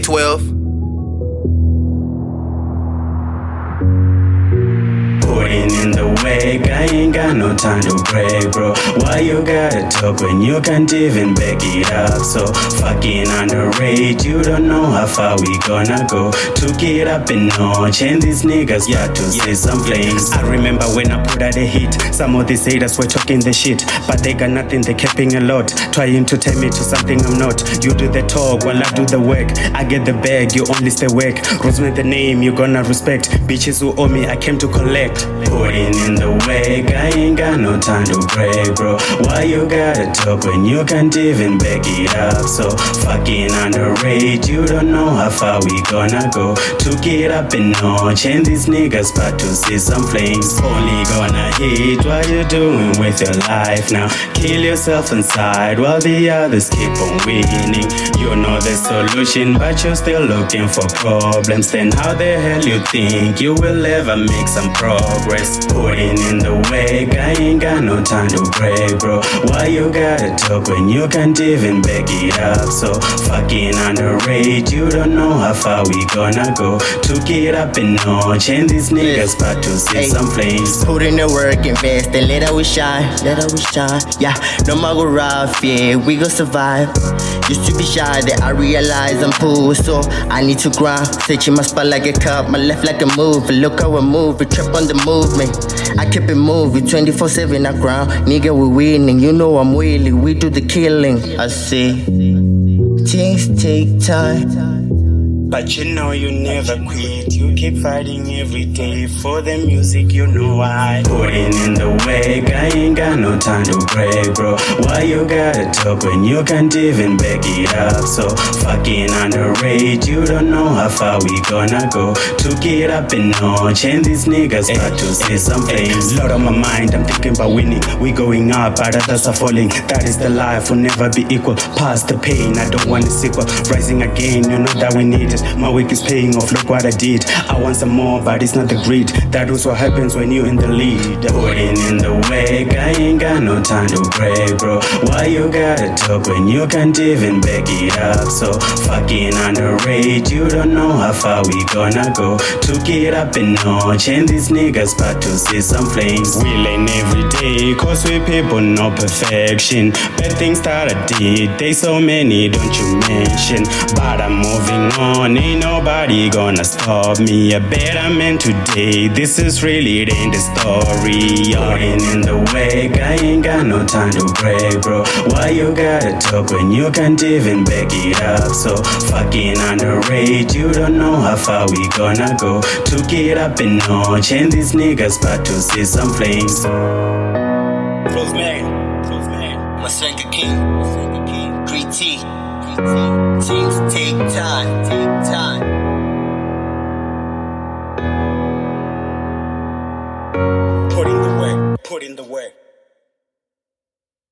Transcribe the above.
12. Putting in the work, I ain't got no time to break, bro. Why you gotta talk when you can't even back it up? So fucking underrated, you don't know how far we gonna go. Took it up a notch, and these niggas got to say some things. I remember when I put out a hit, some of these haters were talking the shit, but they got nothing, they capping a lot, trying to tell me to something I'm not. You do the talk while I do the work. I get the bag, you only stay work. Rosemary the name, you gonna respect. Bitches who owe me, I came to collect. Putting in the work, I ain't got no time to break, bro. Why you gotta talk when you can't even back it up? So fucking underrated, you don't know how far we gonna go. Took it up a notch, and these niggas about to see some flames. Only gonna hit what you doing with your life now. Kill yourself inside while the others keep on winning. You know the solution, but you're still looking for problems. Then how the hell you think you will ever make some progress? Putting in the work, I ain't got no time to break, bro. Why you gotta talk when you can't even back it up? So fucking underrated, you don't know how far we gonna go. Took it up a notch, and these niggas about to see some flames. Put in the work, invest, and let we shine, yeah. No more go rough, yeah, we gon' survive. Used to be shy, that I realize I'm cool, so I need to grind. Searching my spot like a cup, my left like a move. Look how I move, we trap on the movement. I keep it moving, 24/7 I grind. Nigga, we winning, you know I'm willing. We do the killing. I see things take time, but you know you never quit. You keep fighting every day for the music, you know why. Putting in the work, I ain't got no time to break, bro. Why you gotta talk when you can't even back it up? So fucking underrated, you don't know how far we gonna go. Took it up a notch, and these niggas about to say some things. Lot on my mind, I'm thinking about winning. We going up, but others are falling. That is the life, will never be equal. Past the pain, I don't want a sequel. Rising again, you know that we need it. My work is paying off, look what I did. I want some more, but it's not the greed. That is what happens when you're in the lead. Putting in the work, I ain't got no time to break, bro. Why you gotta talk when you can't even back it up? So fucking underrated, you don't know how far we gonna go. Took it up a notch, and these niggas about to see some flames. We learn every day, cause we people know perfection. Bad things that I did, they so many, don't you mention. But I'm moving on, ain't nobody gonna stop me. A better man today, this is really it ain't the story. Putting in the work, I ain't got no time to break, bro. Why you gotta talk when you can't even back it up? So fucking underrated, you don't know how far we gonna go. Took it up a notch, and these niggas about to see some flames. Rosemary, Massenka King, 3T. Things take time. Put in the work.